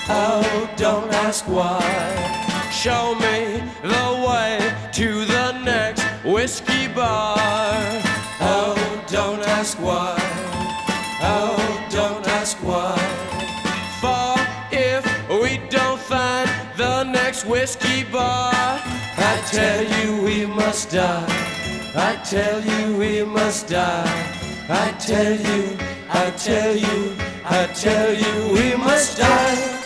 Oh, don't ask why. Show me the way to the next whiskey bar. Oh, don't ask why. Oh, don't ask why. For if we don't find the next whiskey bar, I tell you we must die. I tell you we must die. I tell you we must die.